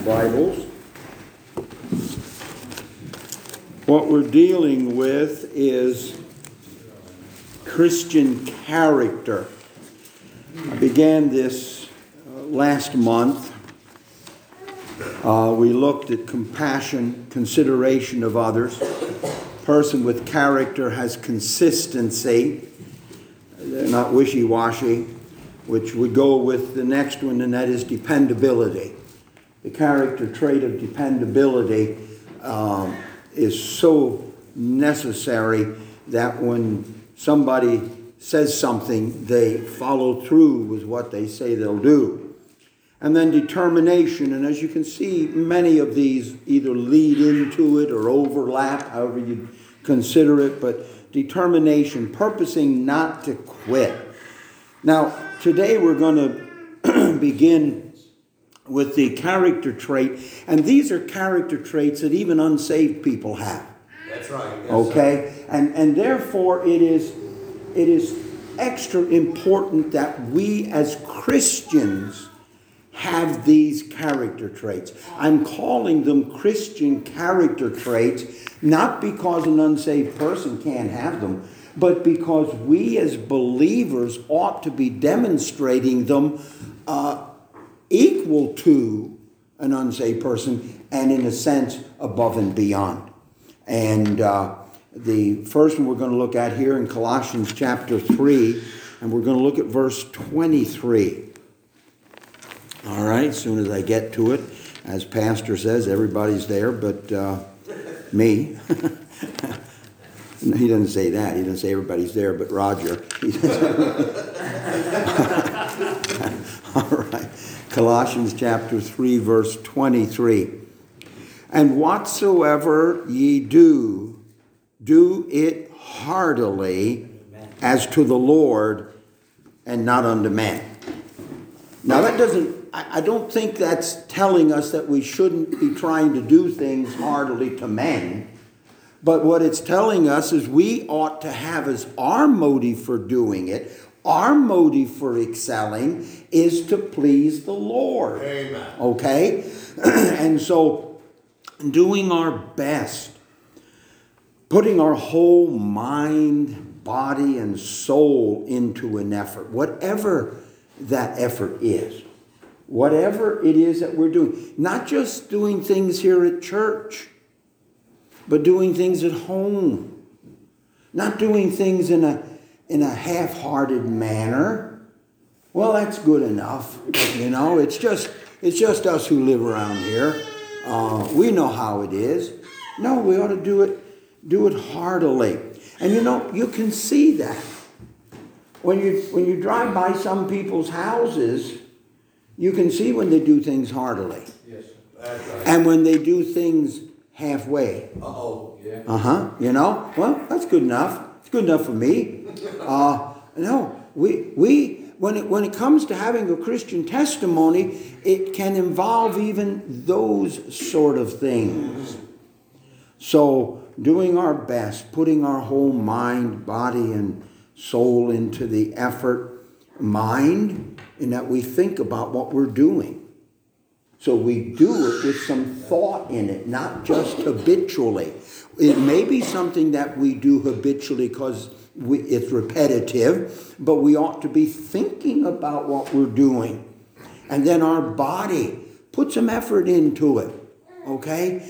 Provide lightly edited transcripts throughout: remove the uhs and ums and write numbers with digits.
Bibles. What we're dealing with is Christian character. I began this last month. We looked at compassion, consideration of others. A person with character has consistency. They're not wishy-washy, which would go with the next one, and that is dependability. The character trait of dependability is so necessary that when somebody says something, they follow through with what they say they'll do. And then determination, and as you can see, many of these either lead into it or overlap, however you consider it, but determination, purposing not to quit. Now, today we're going to begin with the character trait, and these are character traits that even unsaved people have. That's right. Yes, okay? And therefore it is extra important that we as Christians have these character traits. I'm calling them Christian character traits, not because an unsaved person can't have them, but because we as believers ought to be demonstrating them equal to an unsaved person, and in a sense above and beyond. And the first one we're going to look at here in Colossians chapter 3, and we're going to look at verse 23. All right, as soon as I get to it, as Pastor says, everybody's there but me. He doesn't say that. He doesn't say everybody's there but Roger. All right. Colossians chapter 3, verse 23. And whatsoever ye do, do it heartily as to the Lord and not unto men. Now that doesn't, I don't think that's telling us that we shouldn't be trying to do things heartily to men. But what it's telling us is we ought to have as our motive for doing it, our motive for excelling is to please the Lord. Amen. Okay? And so doing our best, putting our whole mind, body, and soul into an effort, whatever that effort is, whatever it is that we're doing, not just doing things here at church, but doing things at home, not doing things in a half-hearted manner. Well, that's good enough. You know, it's just us who live around here. We know how it is. No, we ought to do it heartily. And you know, you can see that when you drive by some people's houses, you can see when they do things heartily. Yes, that's right. And when they do things halfway. Yeah. You know, well, that's good enough. It's good enough for me. No, we when it comes to having a Christian testimony, it can involve even those sort of things. So doing our best, putting our whole mind, body, and soul into the effort, mind, in that we think about what we're doing. So we do it with some thought in it, not just habitually. It may be something that we do habitually because it's repetitive, but we ought to be thinking about what we're doing. And then our body, put some effort into it, okay?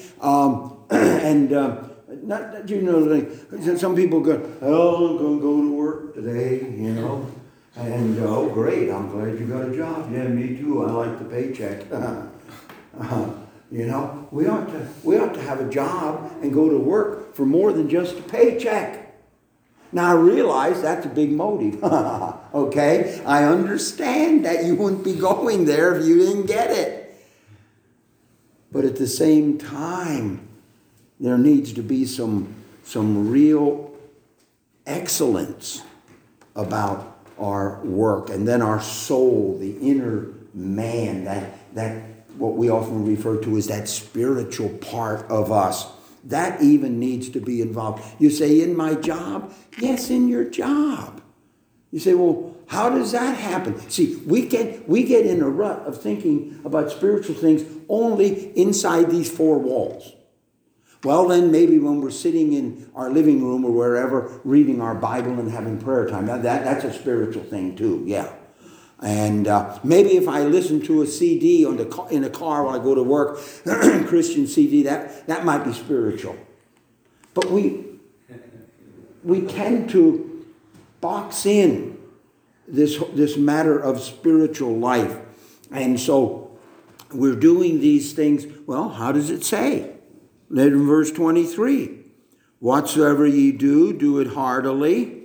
Not, you know, some people go, oh, I'm going to go to work today, you know. And, oh, great, I'm glad you got a job. Yeah, me too, I like the paycheck. You know, we ought to have a job and go to work for more than just a paycheck. Now, I realize that's a big motive. Okay? I understand that you wouldn't be going there if you didn't get it. But at the same time, there needs to be some real excellence about our work. And then our soul, the inner man, that what we often refer to as that spiritual part of us, that even needs to be involved. You say, in my job? Yes, in your job. You say, well, how does that happen? See, we get in a rut of thinking about spiritual things only inside these four walls. Well, then maybe when we're sitting in our living room or wherever, reading our Bible and having prayer time, that's a spiritual thing too, yeah. And maybe if I listen to a CD in a car while I go to work, Christian CD, that might be spiritual. But we tend to box in this matter of spiritual life. And so we're doing these things. Well, how does it say? In verse 23, whatsoever ye do, do it heartily.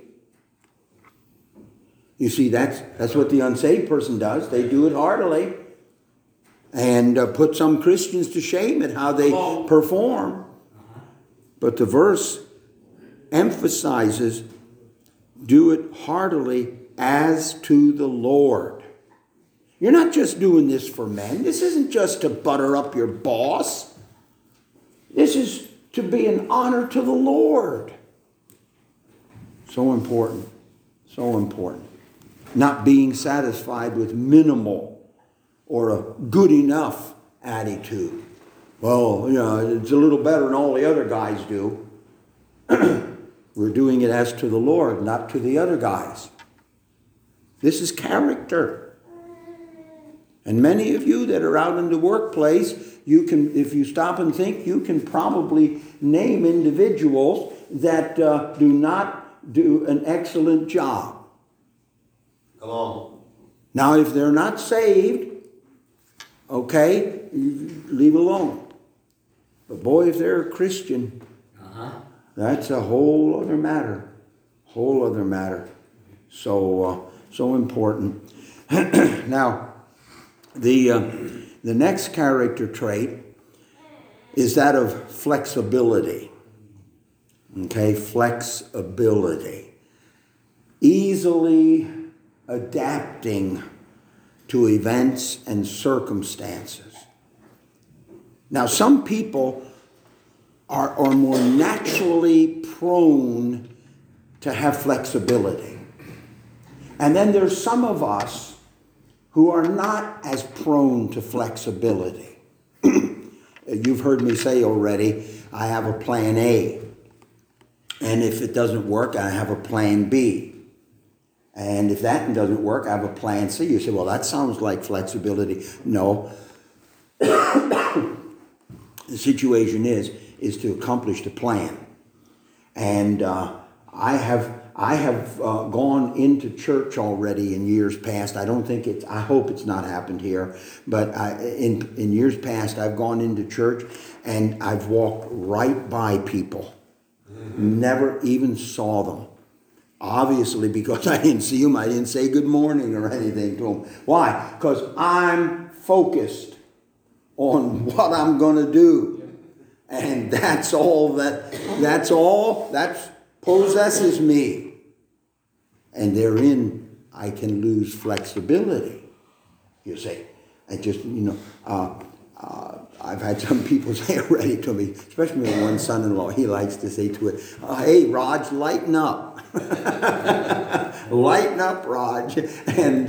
You see, that's what the unsaved person does. They do it heartily. And put some Christians to shame at how they perform. But the verse emphasizes, do it heartily as to the Lord. You're not just doing this for men. This isn't just to butter up your boss. This is to be an honor to the Lord. So important. So important. Not being satisfied with minimal or a good enough attitude. Well, it's a little better than all the other guys do. We're doing it as to the Lord, not to the other guys. This is character. And many of you that are out in the workplace, you can, if you stop and think, you can probably name individuals that do not do an excellent job. Come on. Now, if they're not saved, okay, you leave alone. But boy, if they're a Christian, that's a whole other matter. Whole other matter. So important. Now, the next character trait is that of flexibility. Okay, flexibility. Easily adapting to events and circumstances. Now, some people are more naturally prone to have flexibility. And then there's some of us who are not as prone to flexibility. You've heard me say already, I have a plan A. And if it doesn't work, I have a plan B. And if that doesn't work, I have a plan C. You say, well, that sounds like flexibility. No. The situation is to accomplish the plan. And I have gone into church already in years past. I hope it's not happened here, but in years past, I've gone into church and I've walked right by people. Never even saw them. Obviously, because I didn't see them, I didn't say good morning or anything to them. Why? Because I'm focused on what I'm going to do. And that's all that possesses me. And therein, I can lose flexibility. You see, I've had some people say already to me, especially my one son-in-law, he likes to say to it, hey, Raj, lighten up. Lighten up, Raj. And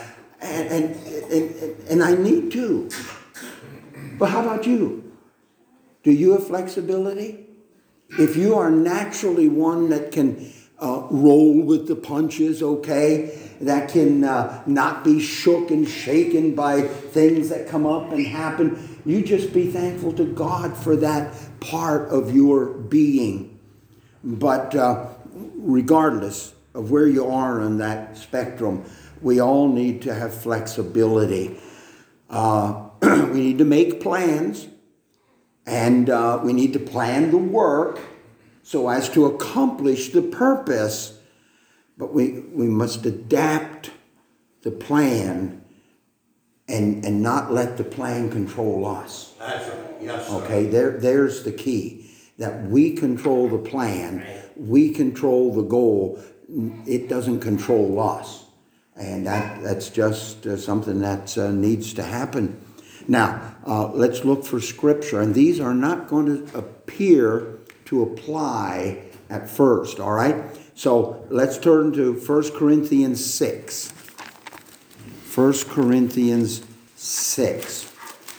I need to. But how about you? Do you have flexibility? If you are naturally one that can roll with the punches, okay, that can not be shook and shaken by things that come up and happen, you just be thankful to God for that part of your being. But regardless of where you are on that spectrum, we all need to have flexibility. We need to make plans. And we need to plan the work so as to accomplish the purpose. But we must adapt the plan and not let the plan control us. That's right. Yes, sir. Okay, there's the key. That we control the plan. We control the goal. It doesn't control us. And that's just something that needs to happen. Now, let's look for scripture. And these are not going to appear to apply at first, all right? So let's turn to 1 Corinthians 6. 1 Corinthians 6.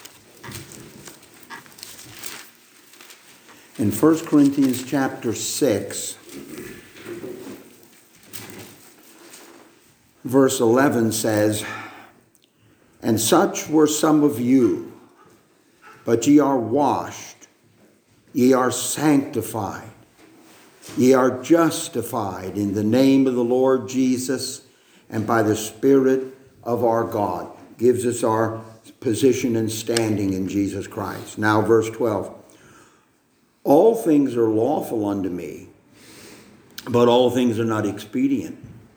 In 1 Corinthians chapter 6, verse 11 says, "And such were some of you, but ye are washed, ye are sanctified, ye are justified in the name of the Lord Jesus and by the Spirit of our God." Gives us our position and standing in Jesus Christ. Now verse 12. "All things are lawful unto me, but all things are not expedient.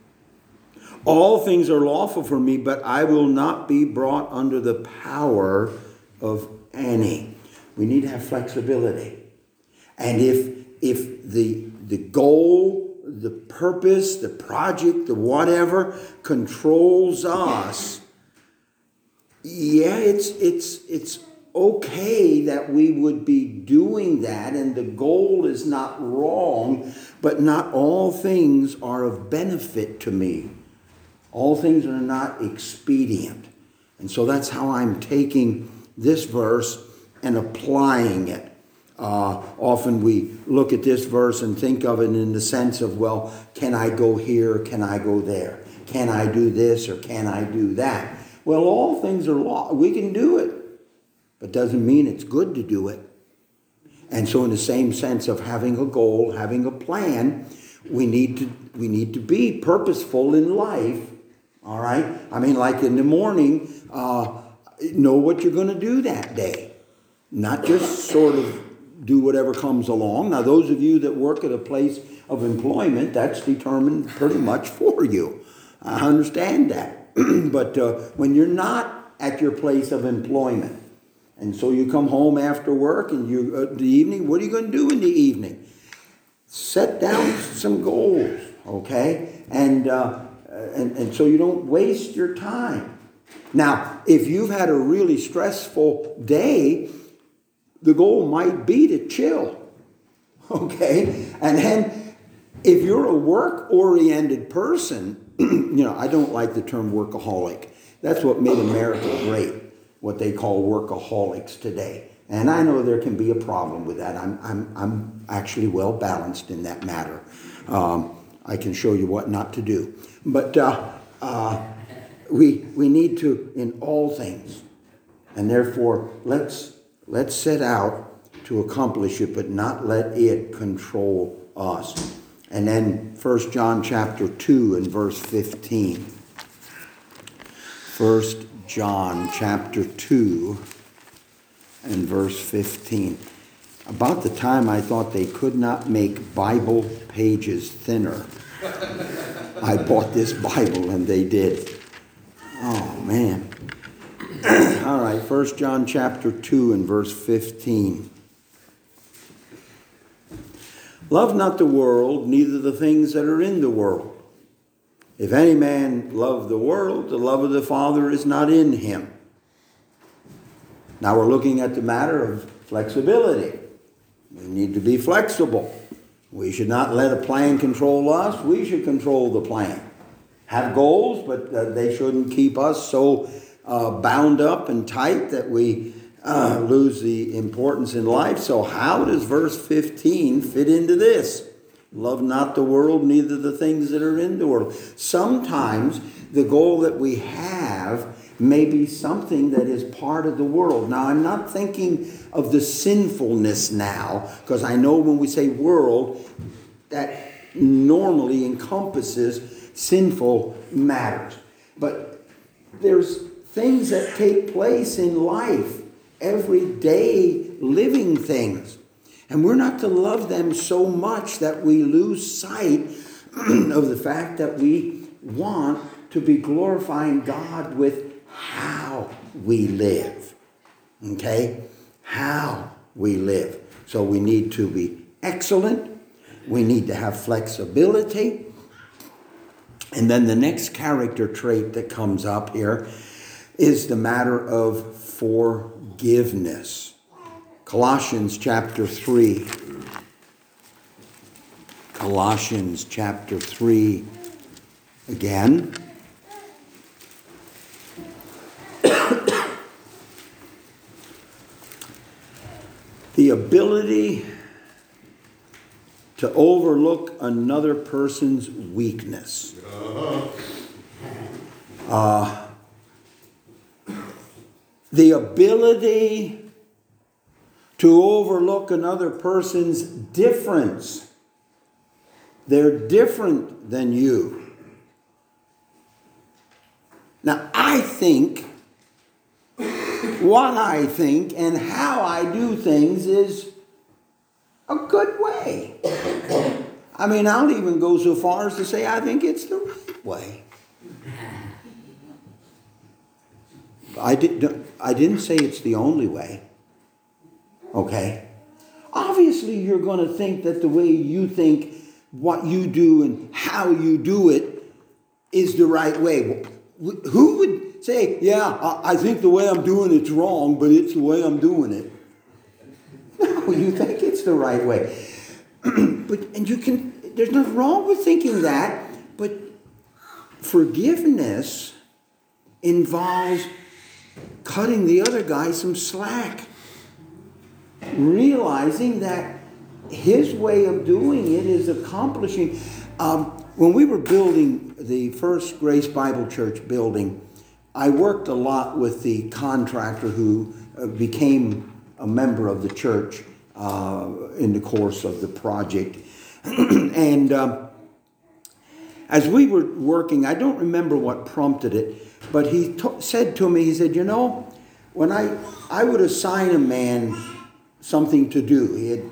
All things are lawful for me, but I will not be brought under the power of any." We need to have flexibility. And if the goal, the purpose, the project, the whatever controls us, yeah, it's okay that we would be doing that, and the goal is not wrong, but not all things are of benefit to me. All things are not expedient. And so that's how I'm taking this verse and applying it. Often we look at this verse and think of it in the sense of, well, can I go here? Can I go there? Can I do this or can I do that? Well, all things are law. We can do it, but doesn't mean it's good to do it. And so in the same sense of having a goal, having a plan, we need to be purposeful in life. All right? I mean, like in the morning, know what you're going to do that day. Not just sort of do whatever comes along. Now, those of you that work at a place of employment, that's determined pretty much for you. I understand that. But when you're not at your place of employment, and so you come home after work and the evening, what are you going to do in the evening? Set down some goals, okay? And so you don't waste your time. Now, if you've had a really stressful day, the goal might be to chill, okay? And then if you're a work-oriented person, I don't like the term workaholic. That's what made America great, what they call workaholics today. And I know there can be a problem with that. I'm actually well balanced in that matter. I can show you what not to do. But we need to in all things. And therefore, let's set out to accomplish it, but not let it control us. And then 1 John chapter 2 and verse 15. 1 John chapter 2 and verse 15. About the time I thought they could not make Bible pages thinner, I bought this Bible and they did. Oh, man. All right, 1 John chapter 2 and verse 15. "Love not the world, neither the things that are in the world. If any man love the world, the love of the Father is not in him." Now we're looking at the matter of flexibility. We need to be flexible. We should not let a plan control us. We should control the plan. Have goals, but they shouldn't keep us so bound up and tight that we lose the importance in life. So how does verse 15 fit into this? Love not the world, neither the things that are in the world. Sometimes the goal that we have may be something that is part of the world. Now, I'm not thinking of the sinfulness now, because I know when we say world, that normally encompasses sinful matters. But there's things that take place in life, everyday living things. And we're not to love them so much that we lose sight of the fact that we want to be glorifying God with how we live. Okay? How we live. So we need to be excellent. We need to have flexibility. And then the next character trait that comes up here is the matter of forgiveness. Colossians chapter 3. Colossians chapter 3 again. The ability to overlook another person's weakness. The ability to overlook another person's difference. They're different than you. Now, I think what I think and how I do things is a good way. I mean, I'll even go so far as to say I think it's the right way. I didn't say it's the only way. Okay? Obviously, you're going to think that the way you think, what you do and how you do it is the right way. Who would say, yeah, I think the way I'm doing it's wrong, but it's the way I'm doing it? No, you think it's the right way. There's nothing wrong with thinking that, but forgiveness involves cutting the other guy some slack. Realizing that his way of doing it is accomplishing. When we were building the first Grace Bible Church building, I worked a lot with the contractor who became a member of the church in the course of the project. And as we were working, I don't remember what prompted it, but he said to me, he said, you know, when I would assign a man something to do,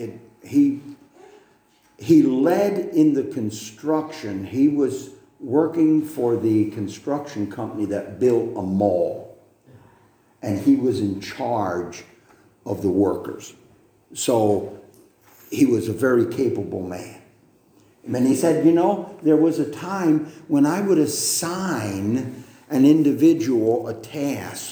he led in the construction. He was working for the construction company that built a mall, and he was in charge of the workers. So he was a very capable man. And he said, you know, there was a time when I would assign an individual a task,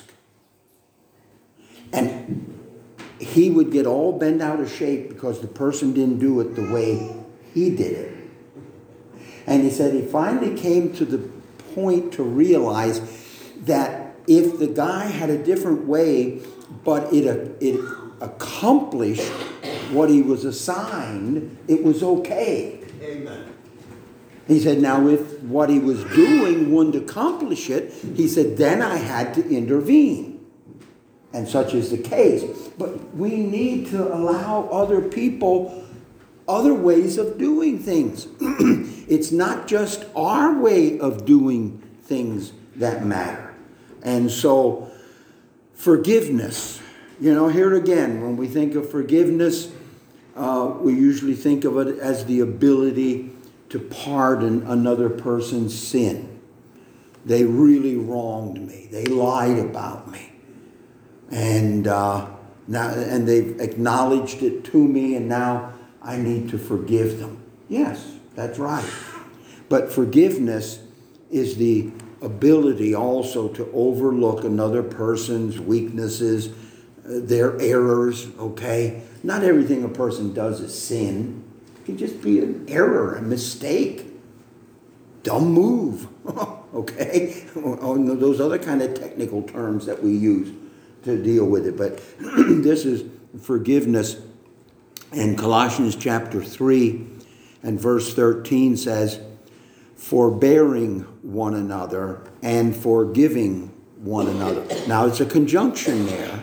and he would get all bent out of shape because the person didn't do it the way he did it. And he said he finally came to the point to realize that if the guy had a different way, but it accomplished what he was assigned, it was okay. Amen. He said, now if what he was doing wouldn't accomplish it, he said, then I had to intervene. And such is the case. But we need to allow other people other ways of doing things. It's not just our way of doing things that matter. And so, forgiveness. You know, here again, when we think of forgiveness, we usually think of it as the ability to pardon another person's sin. They really wronged me. They lied about me. And they've acknowledged it to me, and now I need to forgive them. Yes, that's right. But forgiveness is the ability also to overlook another person's weaknesses, their errors, okay? Not everything a person does is sin. It can just be an error, a mistake, dumb move, okay? Or those other kind of technical terms that we use to deal with it. But this is forgiveness. And Colossians chapter 3 and verse 13 says, forbearing one another and forgiving one another. Now it's a conjunction there.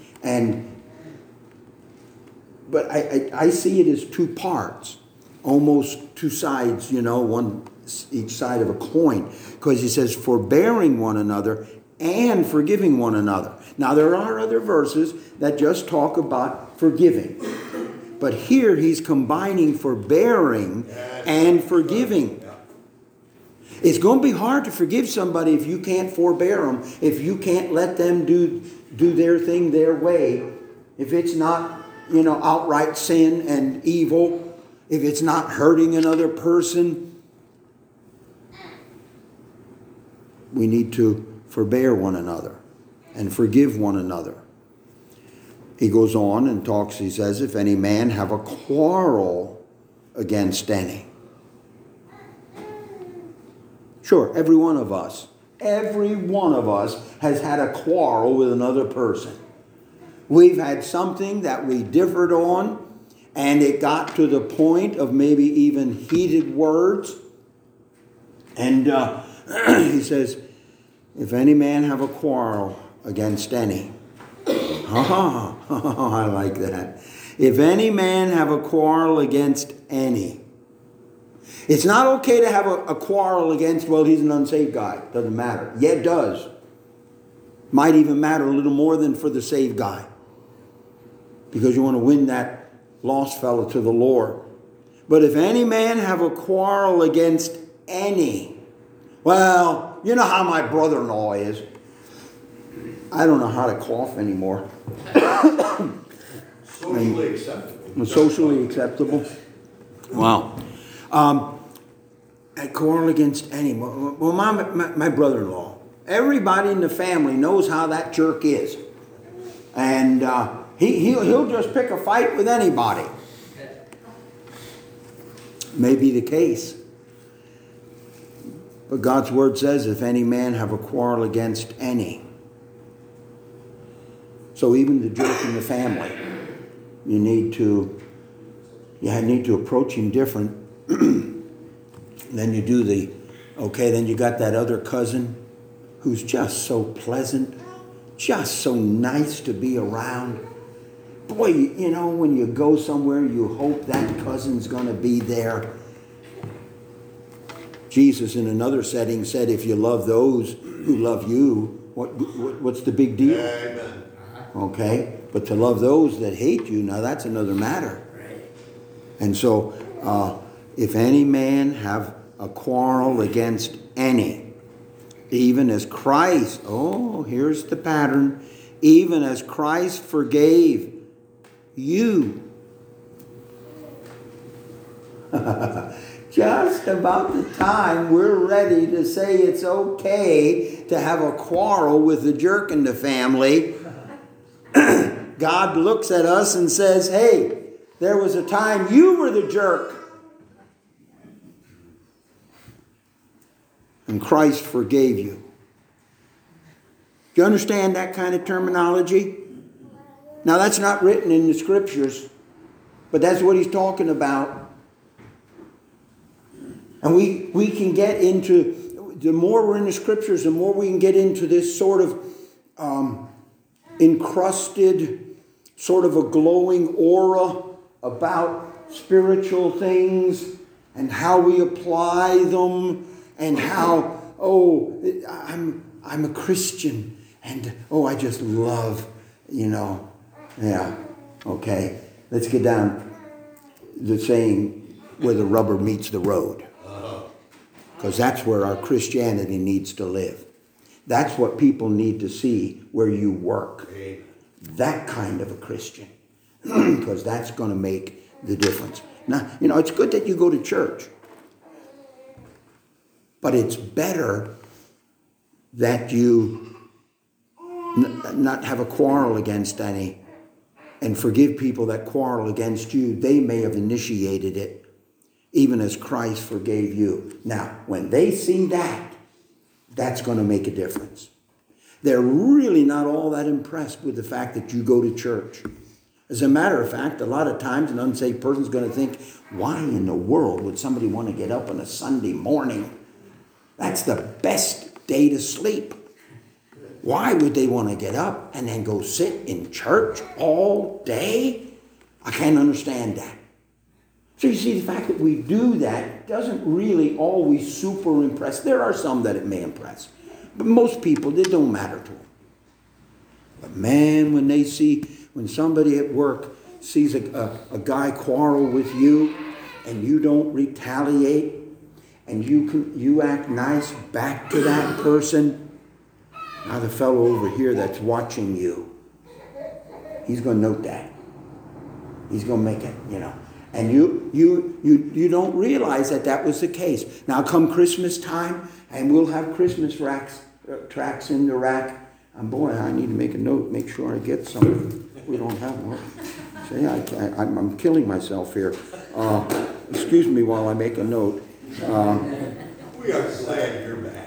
But I see it as two parts, almost two sides, you know, one each side of a coin. Because he says forbearing one another and forgiving one another. Now, there are other verses that just talk about forgiving. But here he's combining forbearing and forgiving. It's going to be hard to forgive somebody if you can't forbear them, if you can't let them do their thing their way, if it's not, you know, outright sin and evil, if it's not hurting another person. We need to forbear one another and forgive one another. He goes on and talks, he says, if any man have a quarrel against any. Sure, every one of us has had a quarrel with another person. We've had something that we differed on, and it got to the point of maybe even heated words. And he says, if any man have a quarrel against any. I like that. If any man have a quarrel against any. It's not okay to have a quarrel against, well, he's an unsaved guy. Doesn't matter. Yeah, it does. Might even matter a little more than for the saved guy. Because you want to win that lost fellow to the Lord. But if any man have a quarrel against any. Well, you know how my brother-in-law is. I don't know how to cough anymore. Socially acceptable. Socially acceptable. Wow. A quarrel against any. Well, my brother-in-law. Everybody in the family knows how that jerk is. And he'll just pick a fight with anybody. May be the case. But God's word says, if any man have a quarrel against any. So even the jerk in the family, you need to approach him different. Then you do then you got that other cousin who's just so pleasant, just so nice to be around. Boy, you know, when you go somewhere, you hope that cousin's going to be there. Jesus, in another setting, said, if you love those who love you, what's the big deal? Amen. Okay? But to love those that hate you, now that's another matter. And so, if any man have a quarrel against any, even as Christ, here's the pattern, even as Christ forgave you. Just about the time we're ready to say it's okay to have a quarrel with the jerk in the family, God looks at us and says, hey, there was a time you were the jerk. And Christ forgave you. Do you understand that kind of terminology? Now, that's not written in the scriptures, but that's what he's talking about. And we can get into, the more we're in the scriptures, the more we can get into this sort of encrusted, sort of a glowing aura about spiritual things and how we apply them and how, I'm a Christian and, I just love, yeah, okay. Let's get down the saying where the rubber meets the road. Because that's where our Christianity needs to live. That's what people need to see where you work. That kind of a Christian. Because that's going to make the difference. Now, it's good that you go to church. But it's better that you not have a quarrel against any and forgive people that quarrel against you. They may have initiated it, even as Christ forgave you. Now, when they see that, that's going to make a difference. They're really not all that impressed with the fact that you go to church. As a matter of fact, a lot of times an unsaved person's going to think, why in the world would somebody want to get up on a Sunday morning? That's the best day to sleep. Why would they want to get up and then go sit in church all day? I can't understand that. So you see, the fact that we do that doesn't really always super impress. There are some that it may impress. But most people, it don't matter to them. But man, when somebody at work sees a guy quarrel with you and you don't retaliate and you act nice back to that person, now the fellow over here that's watching you, he's going to note that. He's going to make it, And you don't realize that was the case. Now come Christmas time, and we'll have Christmas tracts in the rack. And boy, I need to make a note, make sure I get some. We don't have one. See, I'm killing myself here. excuse me while I make a note. We are glad you're back.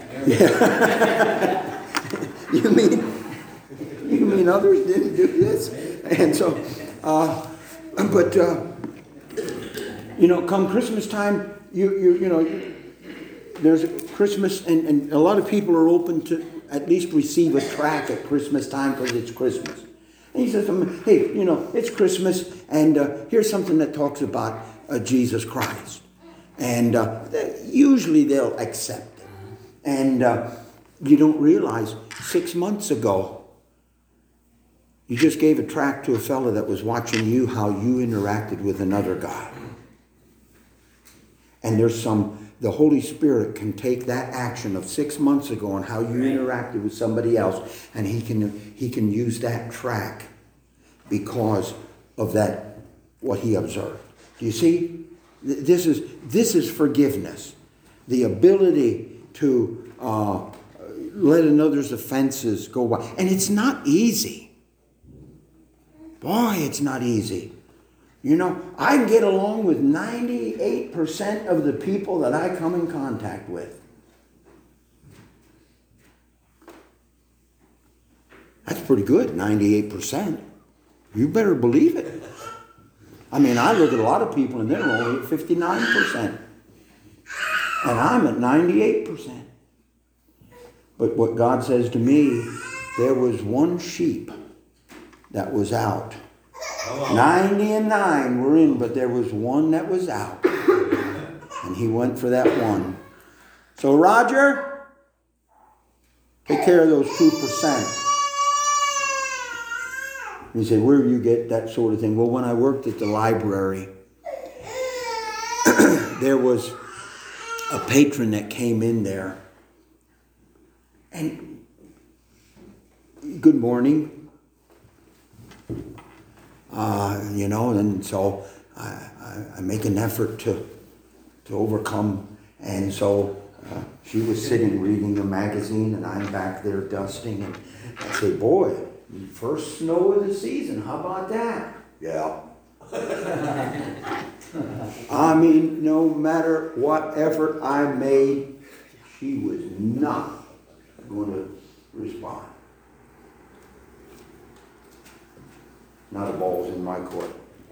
You mean others didn't do this? And so, come Christmas time, there's Christmas, and a lot of people are open to at least receive a tract at Christmas time because it's Christmas. And he says, hey, it's Christmas, and here's something that talks about Jesus Christ. And usually they'll accept it. And you don't realize 6 months ago, you just gave a tract to a fellow that was watching you, how you interacted with another guy. And the Holy Spirit can take that action of 6 months ago and how you interacted with somebody else, and he can use that tract because of that, what he observed. Do you see? This is forgiveness. The ability to let another's offenses go by. And it's not easy. Boy, it's not easy. I can get along with 98% of the people that I come in contact with. That's pretty good, 98%. You better believe it. I mean, I look at a lot of people and they're only at 59%. And I'm at 98%. But what God says to me, there was one sheep that was out. 99 were in, but there was one that was out. And he went for that one. So Roger, take care of those 2%. And he said, where do you get that sort of thing? Well, when I worked at the library, there was a patron that came in there. And good morning. And so I make an effort to overcome. And so she was sitting reading a magazine, and I'm back there dusting. And I say, boy, first snow of the season. How about that? Yeah. I mean, no matter what effort I made, she was not going to respond. Not a ball's in my court.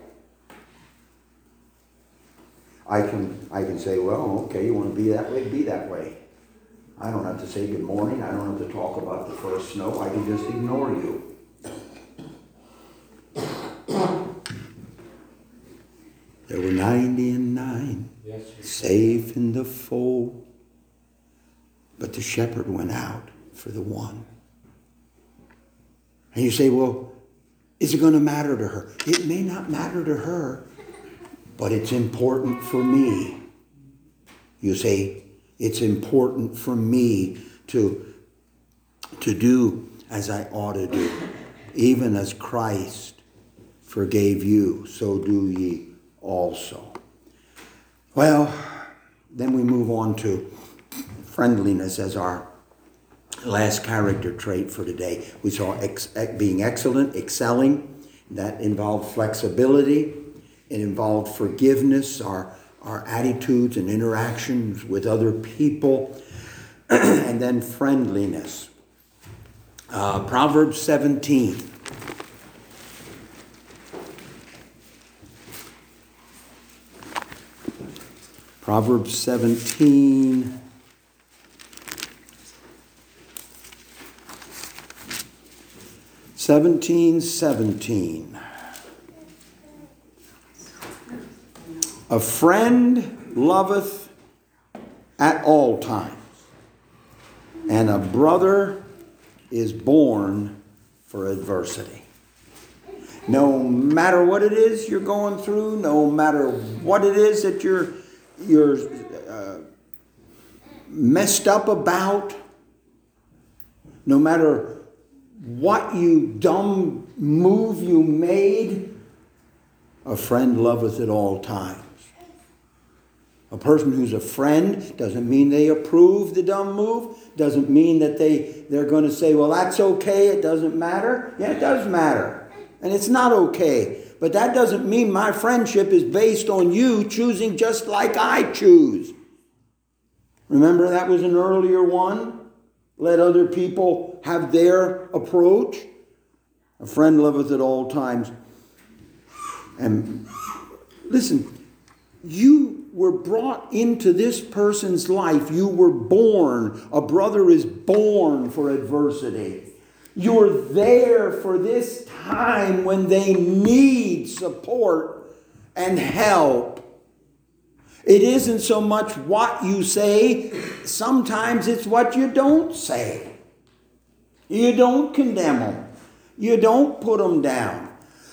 I can say, well, okay, you want to be that way? Be that way. I don't have to say good morning. I don't have to talk about the first snow. I can just ignore you. There were 99 safe in the fold, but the shepherd went out for the one. And you say, well, is it going to matter to her? It may not matter to her, but it's important for me. You say, it's important for me to do as I ought to do. Even as Christ forgave you, so do ye also. Well, then we move on to friendliness as our last character trait for today. We saw being excellent, excelling. That involved flexibility. It involved forgiveness, our attitudes and interactions with other people. And then friendliness. Proverbs 17. Proverbs 17. Seventeen. A friend loveth at all times, and a brother is born for adversity. No matter what it is you're going through, no matter what it is that you're messed up about, no matter what dumb move you made, a friend loveth at all times. A person who's a friend doesn't mean they approve the dumb move. Doesn't mean that they're going to say, well, that's okay, it doesn't matter. Yeah, it does matter. And it's not okay. But that doesn't mean my friendship is based on you choosing just like I choose. Remember that was an earlier one? Let other people have their approach. A friend loveth at all times. And listen, you were brought into this person's life. You were born. A brother is born for adversity. You're there for this time when they need support and help. It isn't so much what you say. Sometimes it's what you don't say. You don't condemn them. You don't put them down.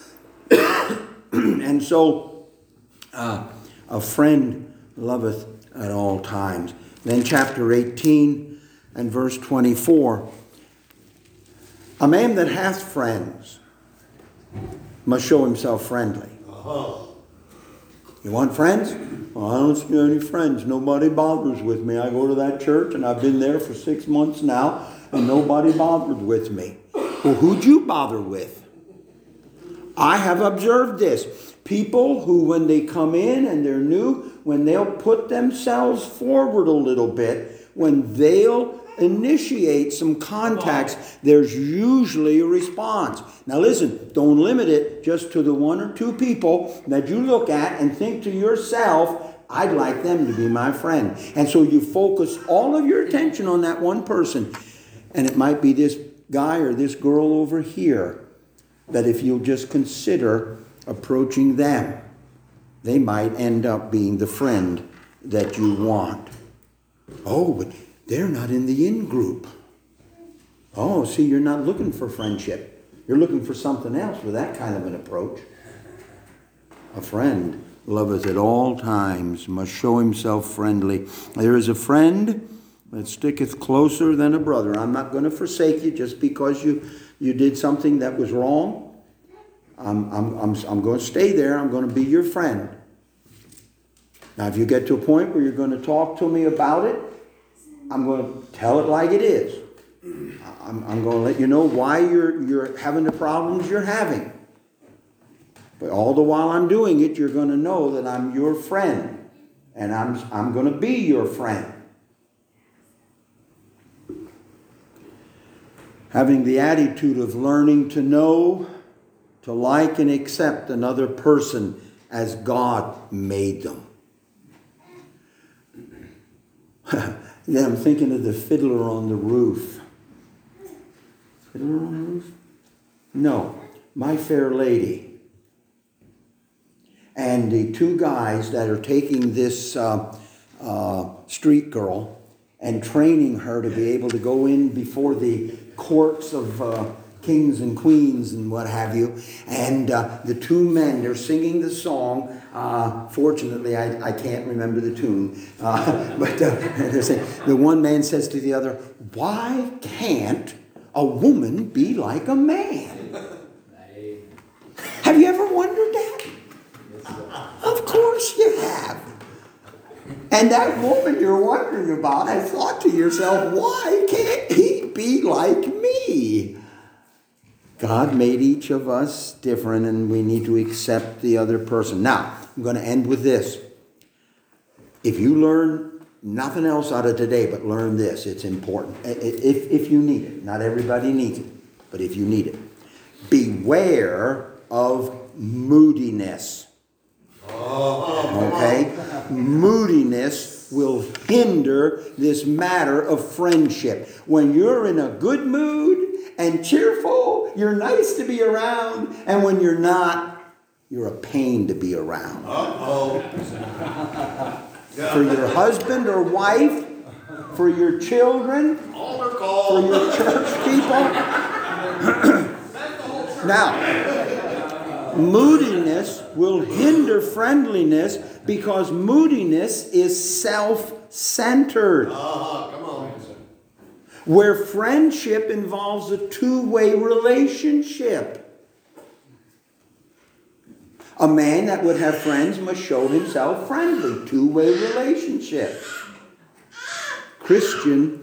And so, a friend loveth at all times. Then chapter 18 and verse 24. A man that hath friends must show himself friendly. You want friends? Well, I don't see any friends. Nobody bothers with me. I go to that church and I've been there for 6 months now and nobody bothered with me. Well, who'd you bother with? I have observed this. People who, when they come in and they're new, when they'll put themselves forward a little bit, when they'll initiate some contacts, there's usually a response. Now listen, don't limit it just to the one or two people that you look at and think to yourself, I'd like them to be my friend. And so you focus all of your attention on that one person. And it might be this guy or this girl over here that if you'll just consider approaching them, they might end up being the friend that you want. Oh, but they're not in the in-group. Oh, see, you're not looking for friendship. You're looking for something else with that kind of an approach. A friend loveth at all times, must show himself friendly. There is a friend that sticketh closer than a brother. I'm not going to forsake you just because you did something that was wrong. I'm going to stay there. I'm going to be your friend. Now, if you get to a point where you're going to talk to me about it, I'm going to tell it like it is. I'm going to let you know why you're having the problems you're having. But all the while I'm doing it, you're going to know that I'm your friend. And I'm going to be your friend. Having the attitude of learning to know, to like and accept another person as God made them. Then I'm thinking of the Fiddler on the Roof. Fiddler on the Roof? No, My Fair Lady. And the two guys that are taking this street girl and training her to be able to go in before the courts of kings and queens and what have you. And the two men, they're singing the song. Fortunately, I can't remember the tune. But they're saying, the one man says to the other, why can't a woman be like a man? Have you ever wondered that? Of course you have. And that woman you're wondering about has thought to yourself, why can't he be like me? God made each of us different, and we need to accept the other person. Now, I'm going to end with this. If you learn nothing else out of today, but learn this, it's important. If you need it. Not everybody needs it, but if you need it. Beware of moodiness. Okay? Moodiness will hinder this matter of friendship. When you're in a good mood and cheerful, you're nice to be around. And when you're not, you're a pain to be around. For your husband or wife, for your children, for your church people. Now, moodiness will hinder friendliness because moodiness is self-centered. Come on. Where friendship involves a two-way relationship. A man that would have friends must show himself friendly. Two-way relationship. Christian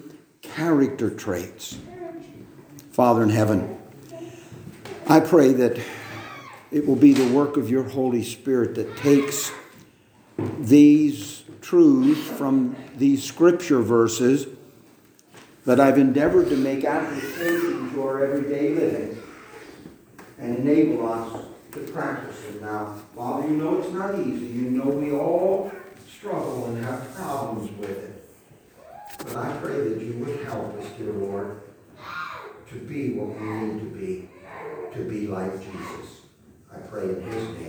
character traits. Father in heaven, I pray that it will be the work of your Holy Spirit that takes these truths from these scripture verses that I've endeavored to make application to our everyday living and enable us to practice it. Now, Father, you know it's not easy. You know we all struggle and have problems with it. But I pray that you would help us, dear Lord, to be what we need to be like Jesus. I pray in his name.